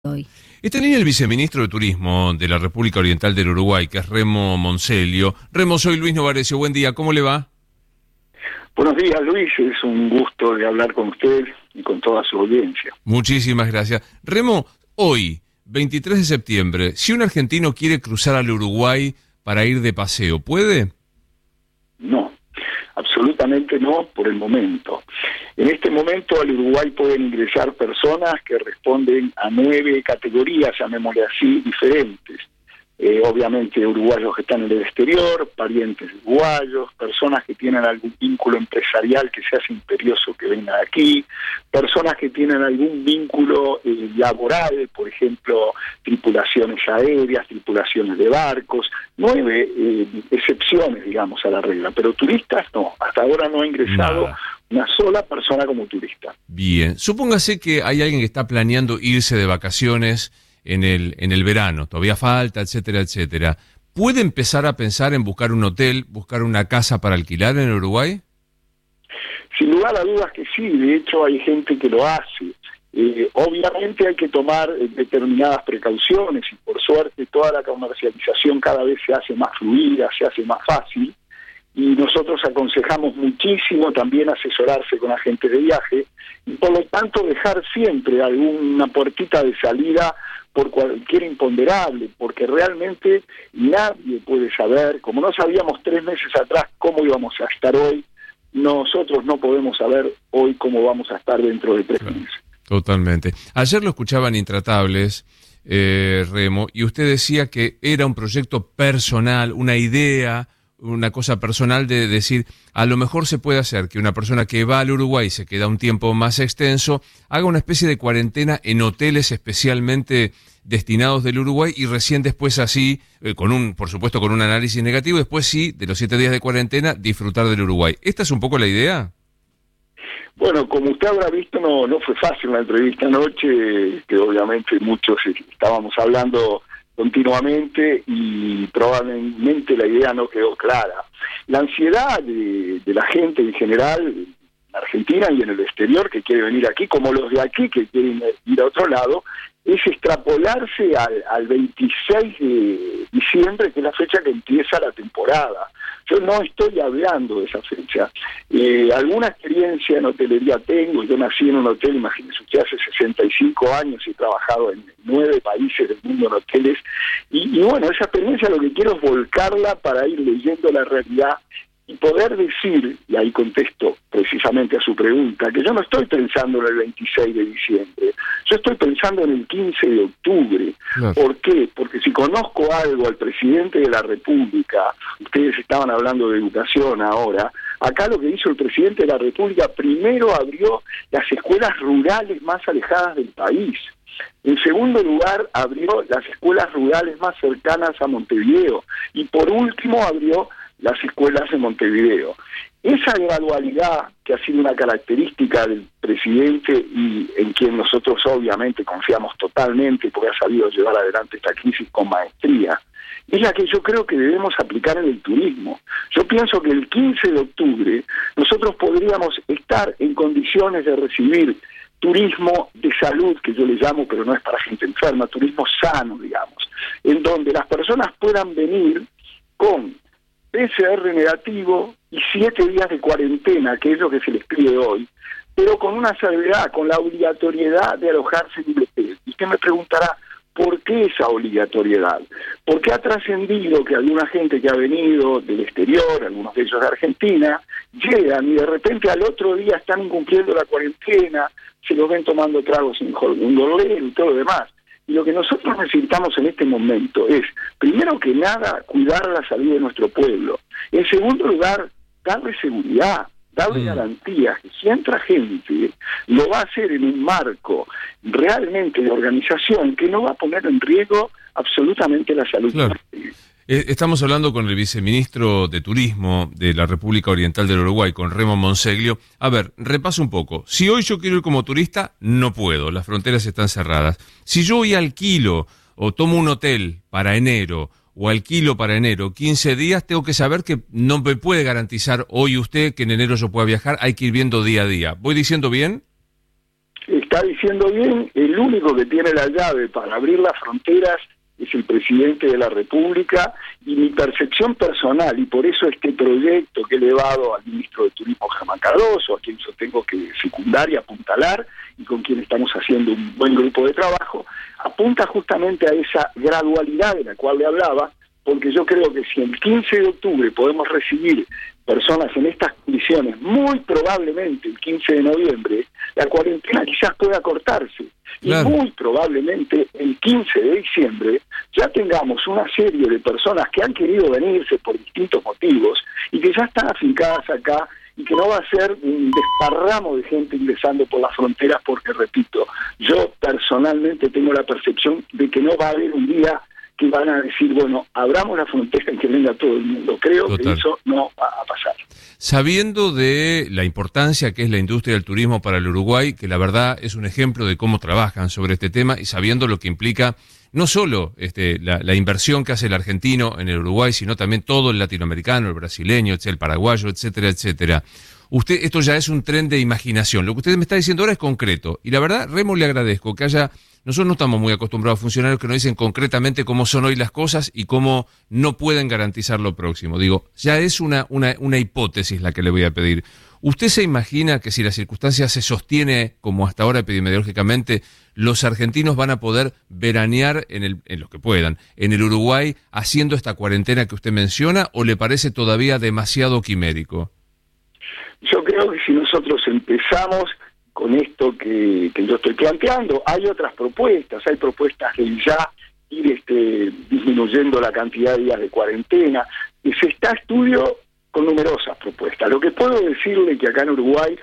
Hoy. Está en línea el viceministro de Turismo de la República Oriental del Uruguay, que es Remo Monselio. Remo, soy Luis Novarecio. Buen día, ¿cómo le va? Buenos días, Luis. Es un gusto de hablar con usted y con toda su audiencia. Muchísimas gracias. Remo, hoy, 23 de septiembre, si un argentino quiere cruzar al Uruguay para ir de paseo, ¿puede? No, absolutamente no por el momento. En este momento al Uruguay pueden ingresar personas que responden a 9 categorías, llamémosle así, diferentes. Obviamente uruguayos que están en el exterior, parientes uruguayos, personas que tienen algún vínculo empresarial que se hace imperioso que vengan aquí, personas que tienen algún vínculo laboral, por ejemplo, tripulaciones aéreas, tripulaciones de barcos, 9 excepciones, digamos, a la regla, pero turistas no, hasta ahora no ha ingresado una sola persona como turista. Bien, supóngase que hay alguien que está planeando irse de vacaciones en el verano, todavía falta, etcétera, etcétera. ¿Puede empezar a pensar en buscar un hotel, buscar una casa para alquilar en Uruguay? Sin lugar a dudas que sí, de hecho hay gente que lo hace. Obviamente hay que tomar determinadas precauciones y por suerte toda la comercialización cada vez se hace más fluida, se hace más fácil y nosotros aconsejamos muchísimo también asesorarse con agentes de viaje y por lo tanto dejar siempre alguna puertita de salida por cualquier imponderable, porque realmente nadie puede saber, como no sabíamos 3 meses atrás cómo íbamos a estar hoy, nosotros no podemos saber hoy cómo vamos a estar dentro de 3 meses. Totalmente. Ayer lo escuchaban Intratables, Remo, y usted decía que era un proyecto personal, una idea, una cosa personal de decir, a lo mejor se puede hacer que una persona que va al Uruguay y se queda un tiempo más extenso, haga una especie de cuarentena en hoteles especialmente destinados del Uruguay y recién después así, por supuesto con un análisis negativo, después sí, de los 7 días de cuarentena, disfrutar del Uruguay. ¿Esta es un poco la idea? Bueno, como usted habrá visto, no fue fácil la entrevista anoche, que obviamente muchos estábamos hablando continuamente y probablemente la idea no quedó clara. La ansiedad de la gente en general, en Argentina y en el exterior, que quiere venir aquí, como los de aquí que quieren ir a otro lado, es extrapolarse al 26 de diciembre, que es la fecha que empieza la temporada. Yo no estoy hablando de esa fecha. Alguna experiencia en hotelería tengo. Yo nací en un hotel, imagínense usted, hace 65 años y he trabajado en 9 países del mundo en hoteles. Y bueno, esa experiencia lo que quiero es volcarla para ir leyendo la realidad y poder decir, y ahí contesto precisamente a su pregunta, que yo no estoy pensando en el 26 de diciembre, yo estoy pensando en el 15 de octubre. Claro. ¿Por qué? Porque si conozco algo al presidente de la República, ustedes estaban hablando de educación ahora, acá lo que hizo el presidente de la República, primero abrió las escuelas rurales más alejadas del país. En segundo lugar, abrió las escuelas rurales más cercanas a Montevideo. Y por último, abrió las escuelas de Montevideo. Esa gradualidad que ha sido una característica del presidente y en quien nosotros obviamente confiamos totalmente porque ha sabido llevar adelante esta crisis con maestría, es la que yo creo que debemos aplicar en el turismo. Yo pienso que el 15 de octubre nosotros podríamos estar en condiciones de recibir turismo de salud, que yo le llamo, pero no es para gente enferma, turismo sano, digamos, en donde las personas puedan venir con PCR negativo y 7 días de cuarentena, que es lo que se les pide hoy, pero con una salvedad, con la obligatoriedad de alojarse en un hotel. Y usted me preguntará, ¿por qué esa obligatoriedad? Porque ha trascendido que alguna gente que ha venido del exterior, algunos de ellos de Argentina, llegan y de repente al otro día están incumpliendo la cuarentena, se los ven tomando tragos en un golero y todo lo demás. Y lo que nosotros necesitamos en este momento es, primero que nada, cuidar la salud de nuestro pueblo. En segundo lugar, darle seguridad, darle garantías, que si entra gente, lo va a hacer en un marco realmente de organización que no va a poner en riesgo absolutamente la salud. Claro. Estamos hablando con el viceministro de Turismo de la República Oriental del Uruguay, con Remo Monselio. A ver, repaso un poco. Si hoy yo quiero ir como turista, no puedo, las fronteras están cerradas. Si yo hoy alquilo o tomo un hotel para enero o alquilo para enero 15 días, tengo que saber que no me puede garantizar hoy usted que en enero yo pueda viajar, hay que ir viendo día a día. ¿Voy diciendo bien? Está diciendo bien, el único que tiene la llave para abrir las fronteras es el presidente de la República, y mi percepción personal, y por eso este proyecto que he elevado al ministro de Turismo, Germán Cardoso, a quien yo tengo que secundar y apuntalar, y con quien estamos haciendo un buen grupo de trabajo, apunta justamente a esa gradualidad de la cual le hablaba, porque yo creo que si el 15 de octubre podemos recibir personas en estas condiciones, muy probablemente el 15 de noviembre, la cuarentena quizás pueda cortarse. Claro. Y muy probablemente el 15 de diciembre ya tengamos una serie de personas que han querido venirse por distintos motivos y que ya están afincadas acá, y que no va a ser un desparramo de gente ingresando por las fronteras, porque, repito, yo personalmente tengo la percepción de que no va a haber un día que van a decir, bueno, abramos la frontera y que venga todo el mundo. Creo Total. Que eso no va a pasar. Sabiendo de la importancia que es la industria del turismo para el Uruguay, que la verdad es un ejemplo de cómo trabajan sobre este tema, y sabiendo lo que implica no solo la inversión que hace el argentino en el Uruguay, sino también todo el latinoamericano, el brasileño, el paraguayo, etcétera, etcétera. Esto ya es un tren de imaginación. Lo que usted me está diciendo ahora es concreto. Y la verdad, Remo, le agradezco que haya... Nosotros no estamos muy acostumbrados a funcionarios que nos dicen concretamente cómo son hoy las cosas y cómo no pueden garantizar lo próximo. Digo, ya es una hipótesis la que le voy a pedir. ¿Usted se imagina que si la circunstancia se sostiene como hasta ahora epidemiológicamente, los argentinos van a poder veranear en lo que puedan, en el Uruguay, haciendo esta cuarentena que usted menciona, o le parece todavía demasiado quimérico? Yo creo que si nosotros empezamos con esto que yo estoy planteando, hay otras propuestas, hay propuestas de ya ir disminuyendo la cantidad de días de cuarentena, y se está estudio con numerosas propuestas. Lo que puedo decirle que acá en Uruguay,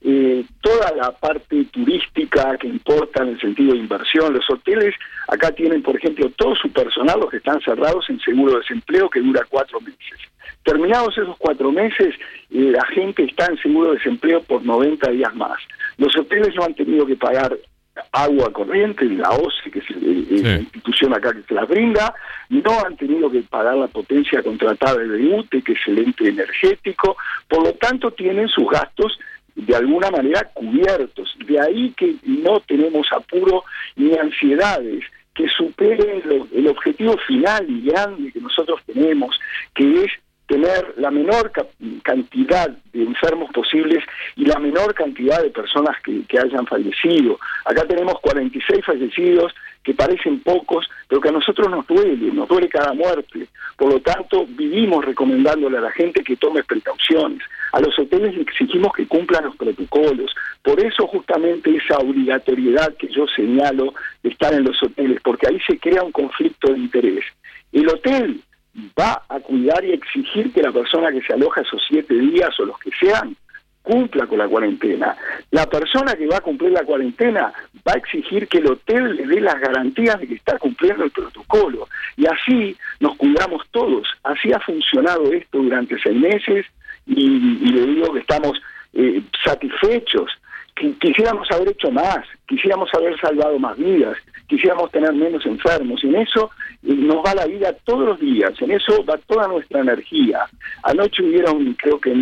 toda la parte turística que importa en el sentido de inversión, los hoteles acá tienen, por ejemplo, todo su personal, los que están cerrados en seguro de desempleo, que dura 4 meses. Terminados esos 4 meses, la gente está en seguro de desempleo por 90 días más. Los hoteles no han tenido que pagar agua corriente, la OCE, que es la institución acá que se la brinda, no han tenido que pagar la potencia contratada de UTE, que es el ente energético, por lo tanto tienen sus gastos de alguna manera cubiertos. De ahí que no tenemos apuro ni ansiedades que superen el objetivo final y grande que nosotros tenemos, que es tener la menor cantidad de enfermos posibles y la menor cantidad de personas que hayan fallecido. Acá tenemos 46 fallecidos, que parecen pocos, pero que a nosotros nos duele cada muerte. Por lo tanto, vivimos recomendándole a la gente que tome precauciones. A los hoteles les exigimos que cumplan los protocolos. Por eso justamente esa obligatoriedad que yo señalo de estar en los hoteles, porque ahí se crea un conflicto de interés. El hotel va a cuidar y exigir que la persona que se aloja esos 7 días o los que sean cumpla con la cuarentena. La persona que va a cumplir la cuarentena va a exigir que el hotel le dé las garantías de que está cumpliendo el protocolo, y así nos cuidamos todos. Así ha funcionado esto durante 6 meses y le digo que estamos satisfechos. Quisiéramos haber hecho más, quisiéramos haber salvado más vidas, quisiéramos tener menos enfermos, y en eso nos va la vida todos los días, en eso va toda nuestra energía. Anoche hubieron, creo que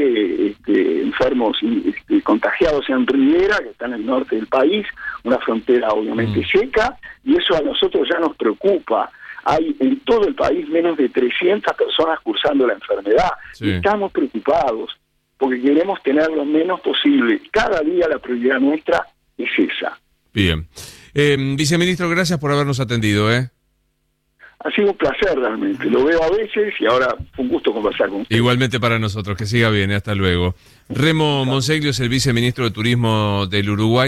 9 enfermos contagiados en Rivera, que está en el norte del país, una frontera obviamente seca, y eso a nosotros ya nos preocupa. Hay en todo el país menos de 300 personas cursando la enfermedad, y estamos preocupados, porque queremos tener lo menos posible. Cada día la prioridad nuestra es esa. Bien. Viceministro, gracias por habernos atendido. Ha sido un placer realmente. Lo veo a veces y ahora fue un gusto conversar con usted. Igualmente para nosotros. Que siga bien. Hasta luego. Remo Monseglio es el viceministro de Turismo del Uruguay.